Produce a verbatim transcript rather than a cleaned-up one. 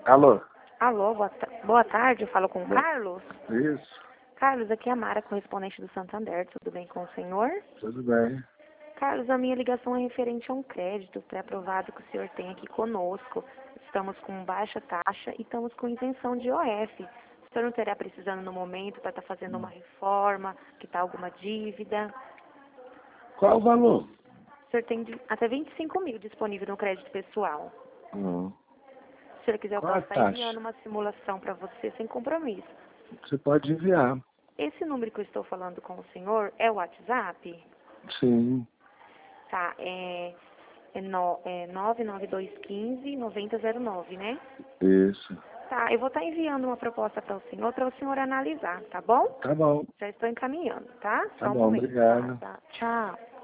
Alô? Alô, boa, ta- boa tarde, eu falo com o Carlos. Isso, Carlos, aqui é a Mara, correspondente do Santander, tudo bem com o senhor? tudo bem. Carlos, a minha ligação é referente a um crédito pré-aprovado que o senhor tem aqui conosco. Estamos com baixa taxa e estamos com isenção de O F. O senhor não terá precisando no momento para estar fazendo uma reforma, quitar alguma dívida? Qual o valor? O senhor tem de- até vinte e cinco mil disponível no crédito pessoal. Hum. Se o senhor quiser, eu Qual a posso estar taxa? enviando uma simulação para você sem compromisso. Você pode enviar. Esse número que eu estou falando com o senhor é o WhatsApp? Sim, Tá, é, é, no, é nove nove dois um cinco, nove zero zero nove, né? isso. Tá, eu vou estar enviando uma proposta para o senhor, para o senhor analisar, tá bom? Tá bom, Já estou encaminhando, tá? tá Só um bom, momento. Tá, obrigado. tá. Tchau.